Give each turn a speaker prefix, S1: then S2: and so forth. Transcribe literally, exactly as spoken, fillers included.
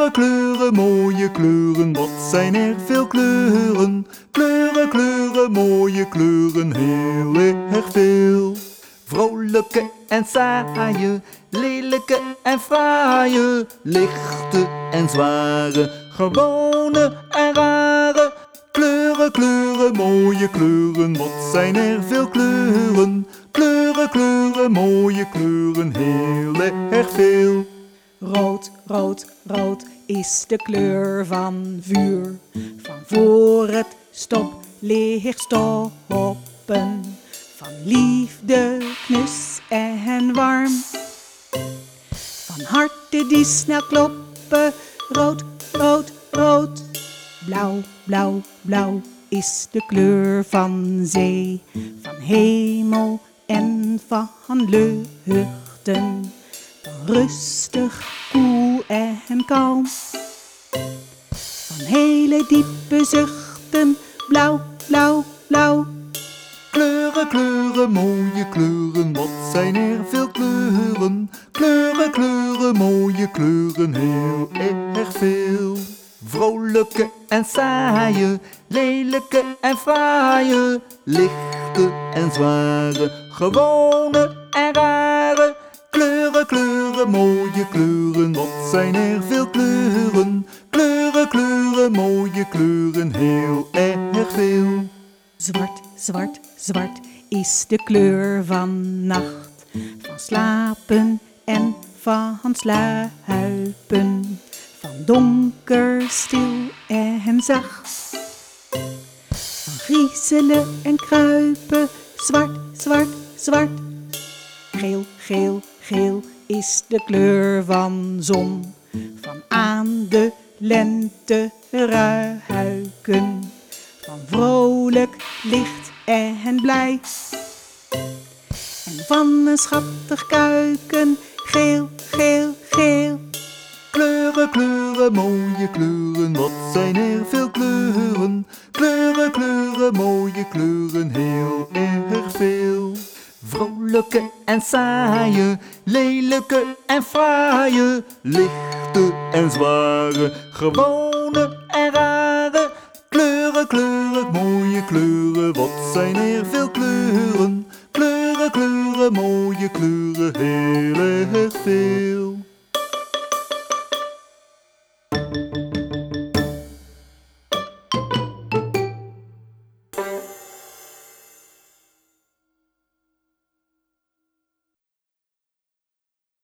S1: Kleuren, kleuren, mooie kleuren, wat zijn er veel kleuren. Kleuren, kleuren, mooie kleuren, heel erg veel. Vrolijke en saaie, lelijke en fraaie, lichte en zware, gewone en rare. Kleuren, kleuren, mooie kleuren, wat zijn er veel kleuren. Kleuren, kleuren, mooie kleuren, heel erg veel.
S2: Rood, rood, rood is de kleur van vuur. Van voor het stoplicht stoppen. Van liefde, knus en warm. Van harten die snel kloppen. Rood, rood, rood. Blauw, blauw, blauw is de kleur van zee. Van hemel en van luchten. Van rustig, koel en kalm. Van hele diepe zuchten. Blauw, blauw, blauw.
S1: Kleuren, kleuren, mooie kleuren, wat zijn er veel kleuren. Kleuren, kleuren, mooie kleuren, heel erg veel. Vrolijke en saaie, lelijke en fraaie, lichte en zware, gewone en rare. Kleuren, kleuren, mooie kleuren, wat zijn er veel kleuren. Kleuren, kleuren, mooie kleuren, heel erg veel.
S2: Zwart, zwart, zwart is de kleur van nacht. Van slapen en van sluipen. Van donker, stil en zacht. Van griezelen en kruipen. Zwart, zwart, zwart. Geel, geel, geel is de kleur van zon. Van aan de lente ruiken. Van vrolijk, licht en blij. En van een schattig kuiken. Geel, geel, geel.
S1: Kleuren, kleuren, mooie kleuren, wat zijn er veel kleuren. Kleuren, kleuren, mooie kleuren, heel erg veel. Vrolijke en saaie, lelijke en fraaie, lichte en zware, gewone en rare. Kleuren, kleuren, mooie kleuren, wat zijn er veel kleuren. Kleuren, kleuren, mooie kleuren, heel